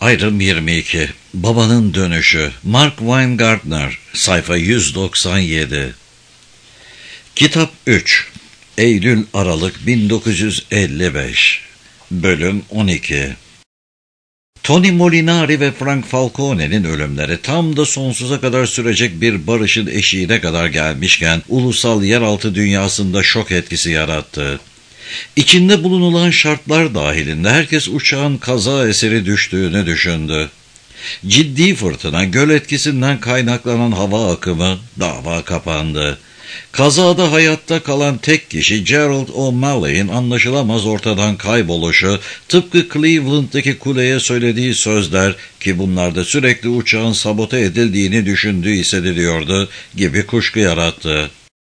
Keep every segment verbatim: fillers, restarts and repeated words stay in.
Ayrım yirmi iki. Babanın Dönüşü. Mark Weingartner. Sayfa yüz doksan yedi. Kitap üç. Eylül-Aralık bin dokuz yüz elli beş. Bölüm on iki. Tony Molinari ve Frank Falcone'nin ölümleri tam da sonsuza kadar sürecek bir barışın eşiğine kadar gelmişken ulusal yeraltı dünyasında şok etkisi yarattı. İçinde bulunulan şartlar dahilinde herkes uçağın kaza eseri düştüğünü düşündü. Ciddi fırtına, göl etkisinden kaynaklanan hava akımı, dava kapandı. Kazada hayatta kalan tek kişi Gerald O'Malley'in anlaşılamaz ortadan kayboluşu, tıpkı Cleveland'daki kuleye söylediği sözler ki bunlarda sürekli uçağın sabote edildiğini düşündüğü hissediliyordu gibi kuşku yarattı.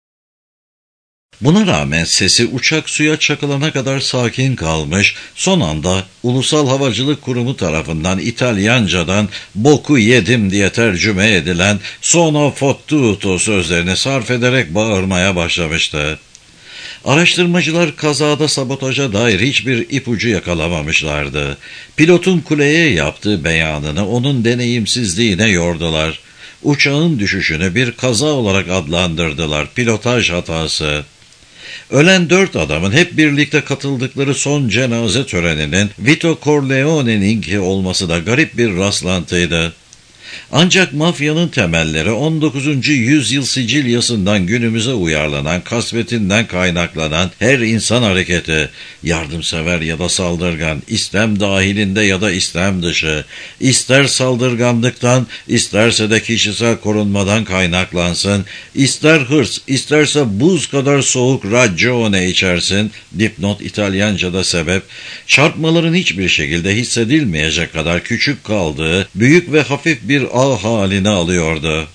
Buna rağmen sesi uçak suya çakılana kadar sakin kalmış, son anda Ulusal Havacılık Kurumu tarafından İtalyancadan "boku yedim" diye tercüme edilen "sono fottuto" sözlerini sarf ederek bağırmaya başlamıştı. Araştırmacılar kazada sabotaja dair hiçbir ipucu yakalamamışlardı. Pilotun kuleye yaptığı beyanını onun deneyimsizliğine yordular. Uçağın düşüşünü bir kaza olarak adlandırdılar, pilotaj hatası. Ölen dört adamın hep birlikte katıldıkları son cenaze töreninin Vito Corleone'ninki olması da garip bir rastlantıydı. Ancak mafyanın temelleri on dokuzuncu yüzyıl Sicilya'sından günümüze uyarlanan kasvetinden kaynaklanan her insan hareketi, yardımsever ya da saldırgan, İslam dahilinde ya da İslam dışı, ister saldırganlıktan, isterse de kişisel korunmadan kaynaklansın, ister hırs, isterse buz kadar soğuk ragione içersin, dipnot İtalyanca'da sebep, çarpmaların hiçbir şekilde hissedilmeyecek kadar küçük kaldığı, büyük ve hafif bir ağ halini alıyordu.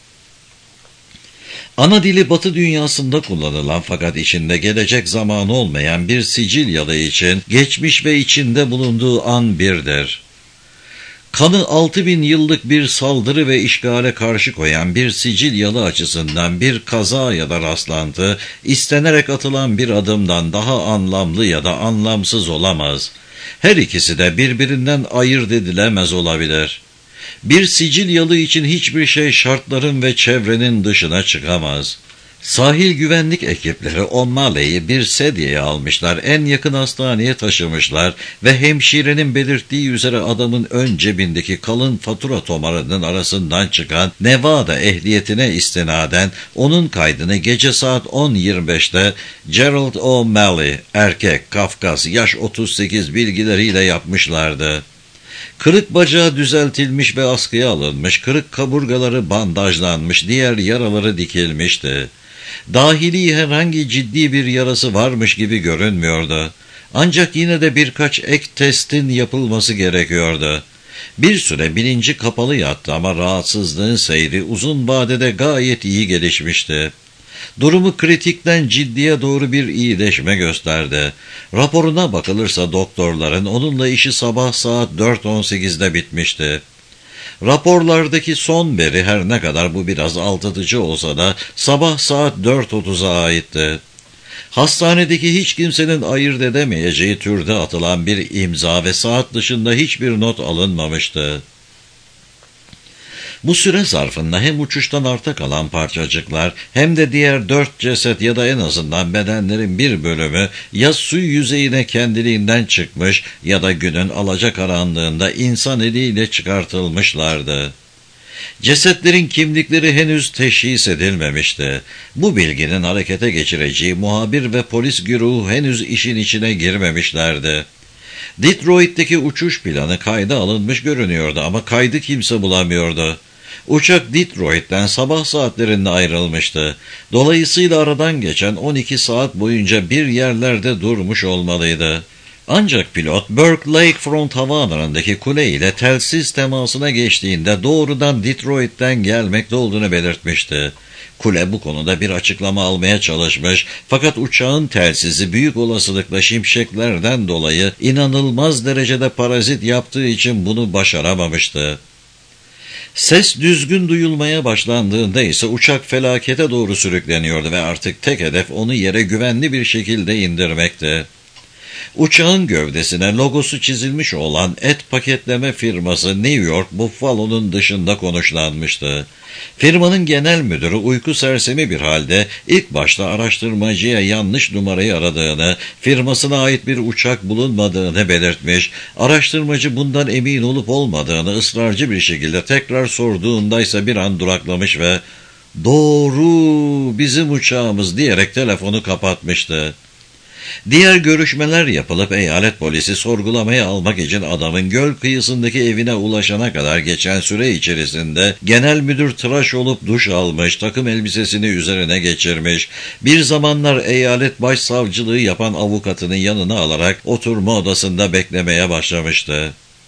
Ana dili Batı dünyasında kullanılan fakat içinde gelecek zamanı olmayan bir Sicilyalı için geçmiş ve içinde bulunduğu an birdir. Kanı altı bin yıllık bir saldırı ve işgale karşı koyan bir Sicilyalı açısından bir kaza ya da rastlantı, istenerek atılan bir adımdan daha anlamlı ya da anlamsız olamaz. Her ikisi de birbirinden ayırt edilemez olabilir. Bir Sicilyalı için hiçbir şey şartların ve çevrenin dışına çıkamaz. Sahil güvenlik ekipleri O'Malley'i bir sedyeye almışlar, en yakın hastaneye taşımışlar ve hemşirenin belirttiği üzere adamın ön cebindeki kalın fatura tomarının arasından çıkan Nevada ehliyetine istinaden onun kaydını gece saat on yirmi beşte Gerald O'Malley, erkek, Kafkas, yaş otuz sekiz bilgileriyle yapmışlardı. Kırık bacağı düzeltilmiş ve askıya alınmış, kırık kaburgaları bandajlanmış, diğer yaraları dikilmişti. Dahili herhangi ciddi bir yarası varmış gibi görünmüyordu. Ancak yine de birkaç ek testin yapılması gerekiyordu. Bir süre bilinci kapalı yattı ama rahatsızlığın seyri uzun vadede gayet iyi gelişmişti. Durumu kritikten ciddiye doğru bir iyileşme gösterdi. Raporuna bakılırsa doktorların onunla işi sabah saat dört on sekizde bitmişti. Raporlardaki son veri her ne kadar bu biraz aldatıcı olsa da sabah saat dört otuza aitti. Hastanedeki hiç kimsenin ayırt edemeyeceği türde atılan bir imza ve saat dışında hiçbir not alınmamıştı. Bu süre zarfında hem uçuştan arta kalan parçacıklar hem de diğer dört ceset ya da en azından bedenlerin bir bölümü ya su yüzeyine kendiliğinden çıkmış ya da günün alacakaranlığında insan eliyle çıkartılmışlardı. Cesetlerin kimlikleri henüz teşhis edilmemişti. Bu bilginin harekete geçireceği muhabir ve polis güruhu henüz işin içine girmemişlerdi. Detroit'teki uçuş planı kayda alınmış görünüyordu ama kaydı kimse bulamıyordu. Uçak Detroit'ten sabah saatlerinde ayrılmıştı. Dolayısıyla aradan geçen on iki saat boyunca bir yerlerde durmuş olmalıydı. Ancak pilot Burke Lakefront havaalanındaki kule ile telsiz temasına geçtiğinde doğrudan Detroit'ten gelmekte olduğunu belirtmişti. Kule bu konuda bir açıklama almaya çalışmış fakat uçağın telsizi büyük olasılıkla şimşeklerden dolayı inanılmaz derecede parazit yaptığı için bunu başaramamıştı. Ses düzgün duyulmaya başlandığında ise uçak felakete doğru sürükleniyordu ve artık tek hedef onu yere güvenli bir şekilde indirmekti. Uçağın gövdesine logosu çizilmiş olan et paketleme firması New York Buffalo'nun dışında konuşlanmıştı. Firmanın genel müdürü uyku sersemi bir halde ilk başta araştırmacıya yanlış numarayı aradığını, firmasına ait bir uçak bulunmadığını belirtmiş, araştırmacı bundan emin olup olmadığını ısrarcı bir şekilde tekrar sorduğunda ise bir an duraklamış ve "Doğru, bizim uçağımız" diyerek telefonu kapatmıştı. Diğer görüşmeler yapılıp eyalet polisi sorgulamaya almak için adamın göl kıyısındaki evine ulaşana kadar geçen süre içerisinde genel müdür tıraş olup duş almış, takım elbisesini üzerine geçirmiş, bir zamanlar eyalet başsavcılığı yapan avukatının yanına alarak oturma odasında beklemeye başlamıştı.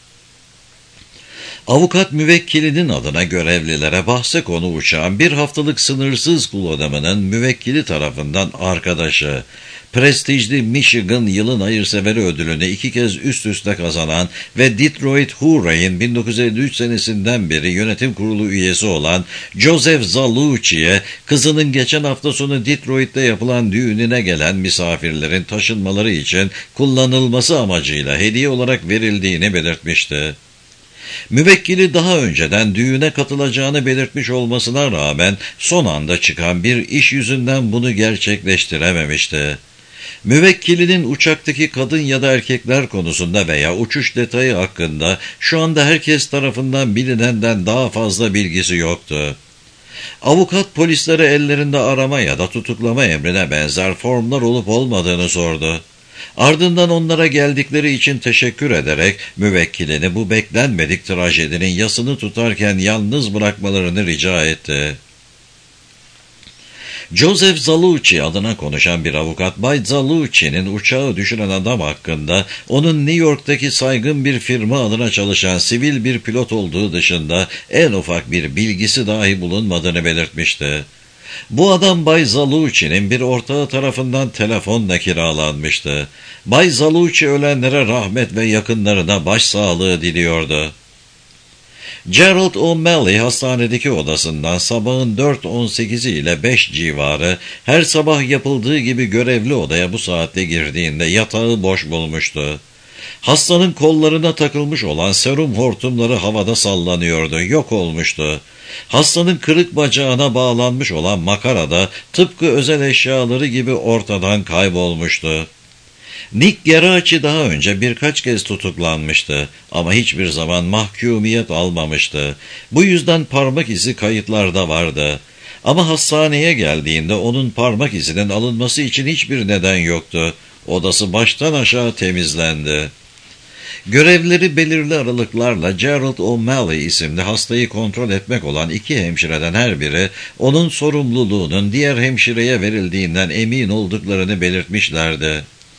Avukat müvekkilinin adına görevlilere bahse konu uçağın bir haftalık sınırsız kullanımının müvekkili tarafından arkadaşı, prestijli Michigan Yılın Hayırseveri ödülünü iki kez üst üste kazanan ve Detroit Hurrah'in bin dokuz yüz elli üç senesinden beri yönetim kurulu üyesi olan Joseph Zalucci'ye kızının geçen hafta sonu Detroit'te yapılan düğününe gelen misafirlerin taşınmaları için kullanılması amacıyla hediye olarak verildiğini belirtmişti. Müvekkili daha önceden düğüne katılacağını belirtmiş olmasına rağmen son anda çıkan bir iş yüzünden bunu gerçekleştirememişti. Müvekkilinin uçaktaki kadın ya da erkekler konusunda veya uçuş detayı hakkında şu anda herkes tarafından bilinenden daha fazla bilgisi yoktu. Avukat polislere ellerinde arama ya da tutuklama emrine benzer formlar olup olmadığını sordu. Ardından onlara geldikleri için teşekkür ederek müvekkilini bu beklenmedik trajedinin yasını tutarken yalnız bırakmalarını rica etti. Joseph Zalucci adına konuşan bir avukat, Bay Zalucci'nin uçağı düşüren adam hakkında onun New York'taki saygın bir firma adına çalışan sivil bir pilot olduğu dışında en ufak bir bilgisi dahi bulunmadığını belirtmişti. Bu adam Bay Zalucci'nin bir ortağı tarafından telefonla kiralanmıştı. Bay Zalucci ölenlere rahmet ve yakınlarına başsağlığı diliyordu. Gerald O'Malley hastanedeki odasından sabahın dört on sekizi ile beş civarı her sabah yapıldığı gibi görevli odaya bu saatte girdiğinde yatağı boş bulmuştu. Hastanın kollarına takılmış olan serum hortumları havada sallanıyordu, yok olmuştu. Hastanın kırık bacağına bağlanmış olan makara da tıpkı özel eşyaları gibi ortadan kaybolmuştu. Nick Geraci daha önce birkaç kez tutuklanmıştı ama hiçbir zaman mahkumiyet almamıştı. Bu yüzden parmak izi kayıtlarda vardı. Ama hastaneye geldiğinde onun parmak izinin alınması için hiçbir neden yoktu. Odası baştan aşağı temizlendi. Görevleri belirli aralıklarla Gerald O'Malley isimli hastayı kontrol etmek olan iki hemşireden her biri onun sorumluluğunun diğer hemşireye verildiğinden emin olduklarını belirtmişlerdi.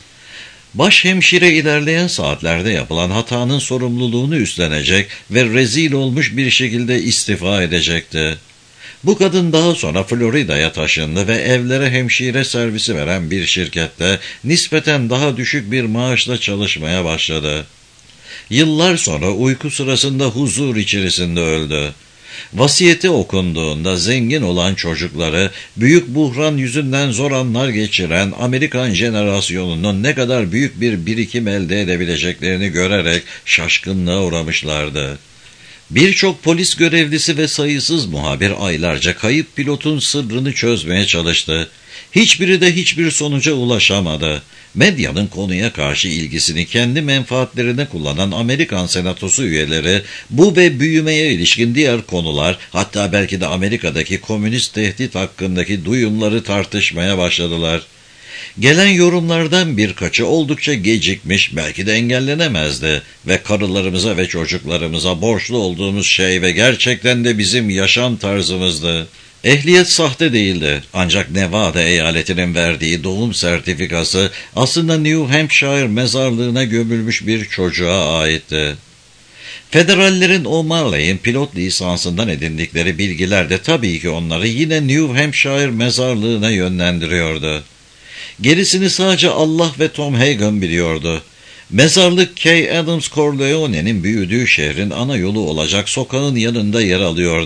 Baş hemşire ilerleyen saatlerde yapılan hatanın sorumluluğunu üstlenecek ve rezil olmuş bir şekilde istifa edecekti. Bu kadın daha sonra Florida'ya taşındı ve evlere hemşire servisi veren bir şirkette nispeten daha düşük bir maaşla çalışmaya başladı. Yıllar sonra uyku sırasında huzur içerisinde öldü. Vasiyeti okunduğunda zengin olan çocukları, büyük buhran yüzünden zor anlar geçiren Amerikan jenerasyonunun ne kadar büyük bir birikim elde edebileceklerini görerek şaşkınlığa uğramışlardı. Birçok polis görevlisi ve sayısız muhabir aylarca kayıp pilotun sırrını çözmeye çalıştı. Hiçbiri de hiçbir sonuca ulaşamadı. Medyanın konuya karşı ilgisini kendi menfaatlerine kullanan Amerikan Senatosu üyeleri bu ve büyümeye ilişkin diğer konular, hatta belki de Amerika'daki komünist tehdit hakkındaki duyumları tartışmaya başladılar. Gelen yorumlardan birkaçı oldukça gecikmiş, belki de engellenemezdi ve karılarımıza ve çocuklarımıza borçlu olduğumuz şey ve gerçekten de bizim yaşam tarzımızdı. Ehliyet sahte değildi, ancak Nevada eyaletinin verdiği doğum sertifikası aslında New Hampshire mezarlığına gömülmüş bir çocuğa aitti. Federallerin O'Malley'in pilot lisansından edindikleri bilgiler de tabii ki onları yine New Hampshire mezarlığına yönlendiriyordu. Gerisini sadece Allah ve Tom Hagen biliyordu. Mezarlık Kay Adams Corleone'nin büyüdüğü şehrin ana yolu olacak sokağın yanında yer alıyordu.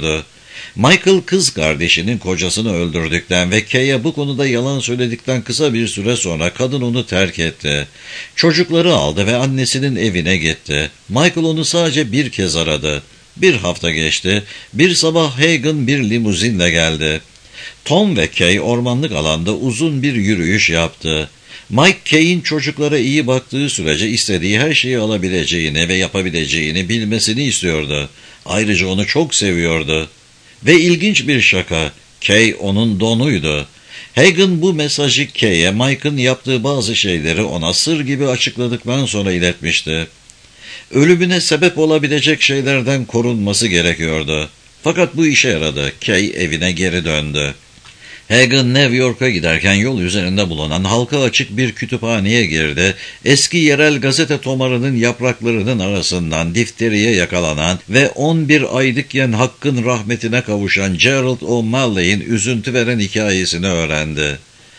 Michael kız kardeşinin kocasını öldürdükten ve Kay'e bu konuda yalan söyledikten kısa bir süre sonra kadın onu terk etti. Çocukları aldı ve annesinin evine gitti. Michael onu sadece bir kez aradı. Bir hafta geçti. Bir sabah Hagen bir limuzinle geldi. Tom ve Kay ormanlık alanda uzun bir yürüyüş yaptı. Mike, Kay'in çocuklara iyi baktığı sürece istediği her şeyi alabileceğini ve yapabileceğini bilmesini istiyordu. Ayrıca onu çok seviyordu. Ve ilginç bir şaka, Kay onun donuydu. Hagen bu mesajı Kay'e Mike'ın yaptığı bazı şeyleri ona sır gibi açıkladıktan sonra iletmişti. Ölümüne sebep olabilecek şeylerden korunması gerekiyordu. Fakat bu işe yaradı. Kay evine geri döndü. Hagen New York'a giderken yol üzerinde bulunan halka açık bir kütüphaneye girdi. Eski yerel gazete tomarının yapraklarının arasından difteriye yakalanan ve on bir aylıkken hakkın rahmetine kavuşan Gerald O'Malley'in üzüntü veren hikayesini öğrendi.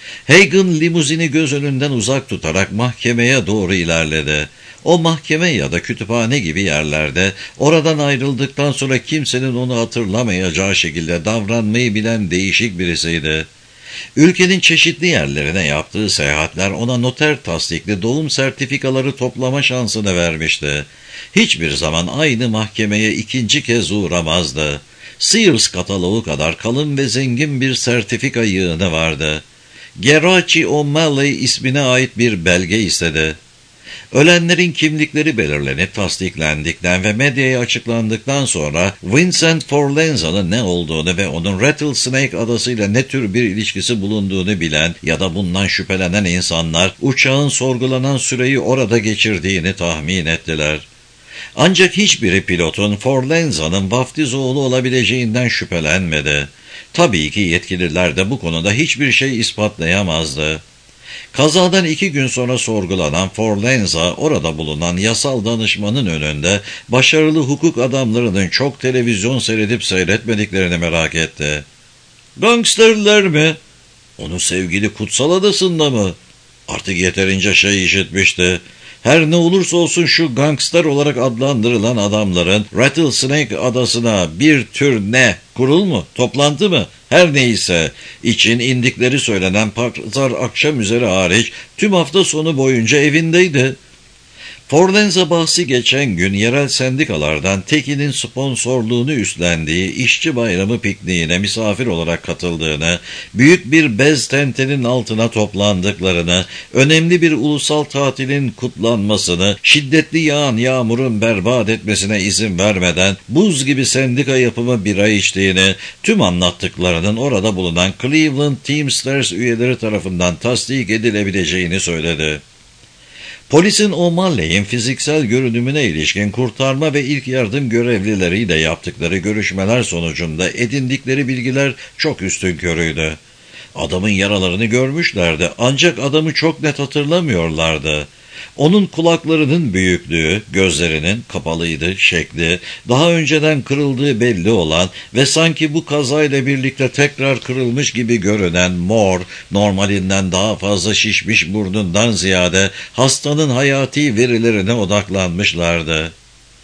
Hagen limuzini göz önünden uzak tutarak mahkemeye doğru ilerledi. O mahkeme ya da kütüphane gibi yerlerde oradan ayrıldıktan sonra kimsenin onu hatırlamayacağı şekilde davranmayı bilen değişik birisiydi. Ülkenin çeşitli yerlerine yaptığı seyahatler ona noter tasdikli doğum sertifikaları toplama şansını vermişti. Hiçbir zaman aynı mahkemeye ikinci kez uğramazdı. Sears kataloğu kadar kalın ve zengin bir sertifika yığını vardı. Geraci O'Malley ismine ait bir belge istedi. Ölenlerin kimlikleri belirlenip tasdiklendikten ve medyaya açıklandıktan sonra Vincent Forlenza'nın ne olduğunu ve onun Rattlesnake adasıyla ne tür bir ilişkisi bulunduğunu bilen ya da bundan şüphelenen insanlar uçağın sorgulanan süreyi orada geçirdiğini tahmin ettiler. Ancak hiçbiri pilotun Forlenza'nın vaftiz oğlu olabileceğinden şüphelenmedi. Tabii ki yetkililer de bu konuda hiçbir şey ispatlayamazdı. Kazadan iki gün sonra sorgulanan Forlenza, orada bulunan yasal danışmanın önünde başarılı hukuk adamlarının çok televizyon seyredip seyretmediklerini merak etti. "Gangsterler mi? Onu sevgili Kutsal Adası'nda mı? Artık yeterince şey işitmişti. Her ne olursa olsun şu gangster olarak adlandırılan adamların Rattlesnake adasına bir tür ne, kurul mu, toplantı mı, her neyse için indikleri söylenen pazar akşam üzeri hariç tüm hafta sonu boyunca evindeydi. Forlenza bahsi geçen gün yerel sendikalardan tekinin sponsorluğunu üstlendiği işçi bayramı pikniğine misafir olarak katıldığını, büyük bir bez tentenin altına toplandıklarını, önemli bir ulusal tatilin kutlanmasını, şiddetli yağan yağmurun berbat etmesine izin vermeden buz gibi sendika yapımı bira içtiğini, tüm anlattıklarının orada bulunan Cleveland Teamsters üyeleri tarafından tasdik edilebileceğini söyledi. Polisin O'Malley'in fiziksel görünümüne ilişkin kurtarma ve ilk yardım görevlileriyle yaptıkları görüşmeler sonucunda edindikleri bilgiler çok üstünkörüydü. Adamın yaralarını görmüşlerdi ancak adamı çok net hatırlamıyorlardı. Onun kulaklarının büyüklüğü, gözlerinin kapalıydı şekli, daha önceden kırıldığı belli olan ve sanki bu kazayla birlikte tekrar kırılmış gibi görünen mor, normalinden daha fazla şişmiş burnundan ziyade hastanın hayati verilerine odaklanmışlardı.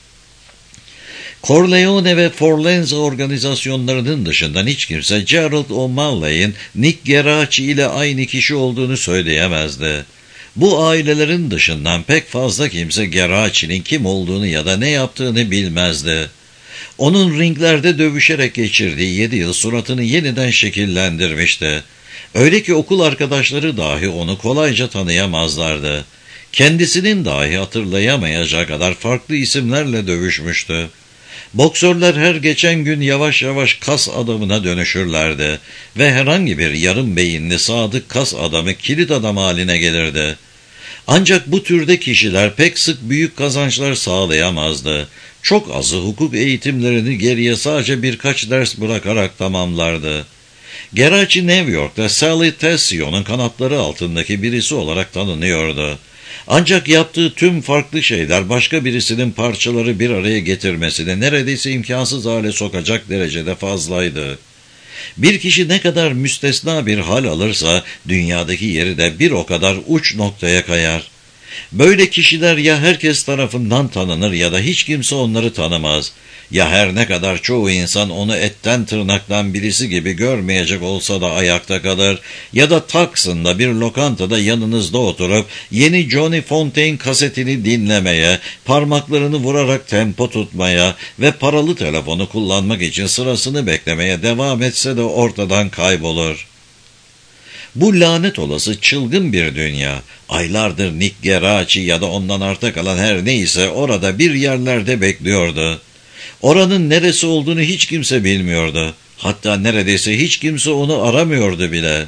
Corleone ve Forlenza organizasyonlarının dışından hiç kimse Gerald O'Malley'in Nick Geraci ile aynı kişi olduğunu söyleyemezdi. Bu ailelerin dışından pek fazla kimse Geraci'nin kim olduğunu ya da ne yaptığını bilmezdi. Onun ringlerde dövüşerek geçirdiği yedi yıl suratını yeniden şekillendirmişti. Öyle ki okul arkadaşları dahi onu kolayca tanıyamazlardı. Kendisinin dahi hatırlayamayacağı kadar farklı isimlerle dövüşmüştü. Boksörler her geçen gün yavaş yavaş kas adamına dönüşürlerdi ve herhangi bir yarım beyinli sadık kas adamı kilit adam haline gelirdi. Ancak bu türde kişiler pek sık büyük kazançlar sağlayamazdı. Çok azı hukuk eğitimlerini geriye sadece birkaç ders bırakarak tamamlardı. Geraci New York'ta Sally Tessio'nun kanatları altındaki birisi olarak tanınıyordu. Ancak yaptığı tüm farklı şeyler başka birisinin parçaları bir araya getirmesini neredeyse imkansız hale sokacak derecede fazlaydı. Bir kişi ne kadar müstesna bir hal alırsa dünyadaki yeri de bir o kadar uç noktaya kayar. Böyle kişiler ya herkes tarafından tanınır ya da hiç kimse onları tanımaz. Ya her ne kadar çoğu insan onu etten tırnaktan birisi gibi görmeyecek olsa da ayakta kalır ya da Taksim'de bir lokantada yanınızda oturup yeni Johnny Fontaine kasetini dinlemeye, parmaklarını vurarak tempo tutmaya ve paralı telefonu kullanmak için sırasını beklemeye devam etse de ortadan kaybolur. Bu lanet olası çılgın bir dünya, aylardır Nick Geraci ya da ondan arta kalan her neyse orada bir yerlerde bekliyordu. Oranın neresi olduğunu hiç kimse bilmiyordu. Hatta neredeyse hiç kimse onu aramıyordu bile.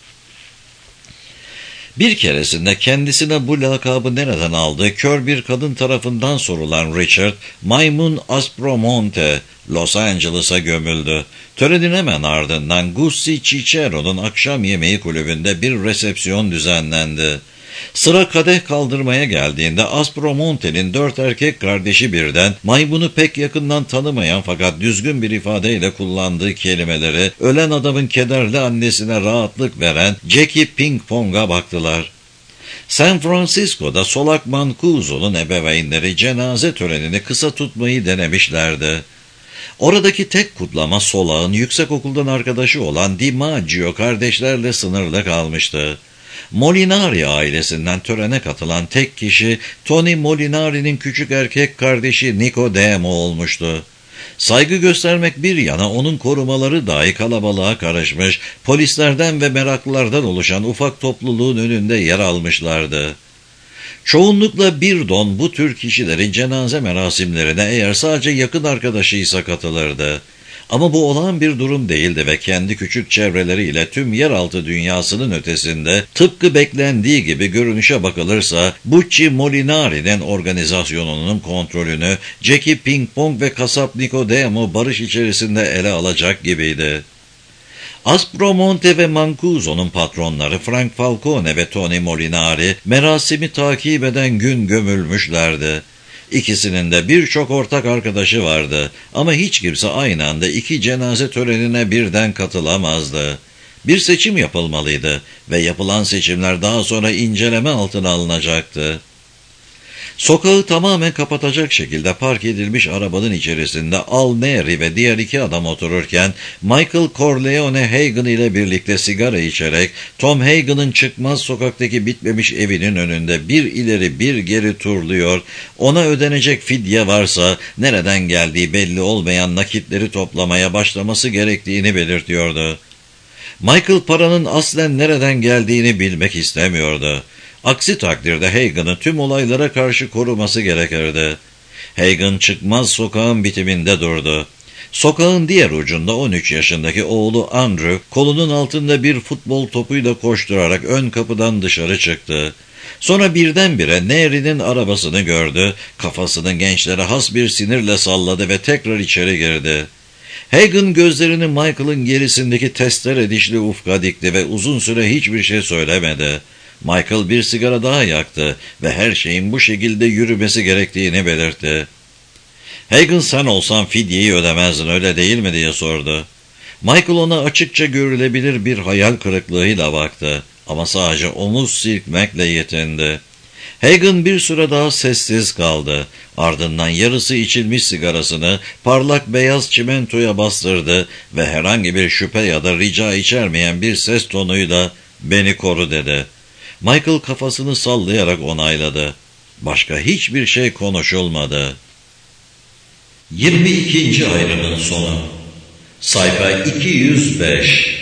Bir keresinde kendisine bu lakabı nereden aldığı kör bir kadın tarafından sorulan Richard, Maymun Aspromonte, Los Angeles'a gömüldü. Törenin hemen ardından Gussi Cicero'nun akşam yemeği kulübünde bir resepsiyon düzenlendi. Sıra kadeh kaldırmaya geldiğinde Aspromonte'nin dört erkek kardeşi birden maymunu pek yakından tanımayan fakat düzgün bir ifadeyle kullandığı kelimeleri ölen adamın kederli annesine rahatlık veren Jackie Ping Pong'a baktılar. San Francisco'da Solak Mancuso'nun ebeveynleri cenaze törenini kısa tutmayı denemişlerdi. Oradaki tek kutlama Solak'ın yüksekokuldan arkadaşı olan DiMaggio kardeşlerle sınırlı kalmıştı. Molinari ailesinden törene katılan tek kişi Tony Molinari'nin küçük erkek kardeşi Nicodemo olmuştu. Saygı göstermek bir yana onun korumaları dahi kalabalığa karışmış, polislerden ve meraklılardan oluşan ufak topluluğun önünde yer almışlardı. Çoğunlukla bir don bu tür kişilerin cenaze merasimlerine eğer sadece yakın arkadaşıysa katılırdı. Ama bu olağan bir durum değildi ve kendi küçük çevreleriyle tüm yeraltı dünyasının ötesinde tıpkı beklendiği gibi görünüşe bakılırsa Bucci Molinari'nin organizasyonunun kontrolünü Jackie Ping Pong ve kasap Nicodemo barış içerisinde ele alacak gibiydi. Aspromonte ve Mancuso'nun patronları Frank Falcone ve Tony Molinari merasimi takip eden gün gömülmüşlerdi. İkisinin de birçok ortak arkadaşı vardı ama hiç kimse aynı anda iki cenaze törenine birden katılamazdı. Bir seçim yapılmalıydı ve yapılan seçimler daha sonra inceleme altına alınacaktı. Sokağı tamamen kapatacak şekilde park edilmiş arabanın içerisinde Al Neri ve diğer iki adam otururken Michael Corleone Hagen ile birlikte sigara içerek Tom Hagen'ın çıkmaz sokaktaki bitmemiş evinin önünde bir ileri bir geri turluyor, ona ödenecek fidye varsa nereden geldiği belli olmayan nakitleri toplamaya başlaması gerektiğini belirtiyordu. Michael paranın aslen nereden geldiğini bilmek istemiyordu. Aksi takdirde Hagen'ı tüm olaylara karşı koruması gerekirdi. Hagen çıkmaz sokağın bitiminde durdu. Sokağın diğer ucunda on üç yaşındaki oğlu Andrew kolunun altında bir futbol topuyla koşturarak ön kapıdan dışarı çıktı. Sonra birdenbire Neri'nin arabasını gördü, kafasını gençlere has bir sinirle salladı ve tekrar içeri girdi. Hagen gözlerini Michael'ın gerisindeki testere dişli ufka dikti ve uzun süre hiçbir şey söylemedi. Michael bir sigara daha yaktı ve her şeyin bu şekilde yürümesi gerektiğini belirtti. Hagen, sen olsan fidyeyi ödemezdin öyle değil mi diye sordu. Michael ona açıkça görülebilir bir hayal kırıklığıyla baktı ama sadece omuz silkmekle yetindi. Hagen bir süre daha sessiz kaldı. Ardından yarısı içilmiş sigarasını parlak beyaz çimentoya bastırdı ve herhangi bir şüphe ya da rica içermeyen bir ses tonuyla "Beni koru" dedi. Michael kafasını sallayarak onayladı. Başka hiçbir şey konuşulmadı. yirmi ikinci ayrımın sonu. Sayfa iki yüz beş.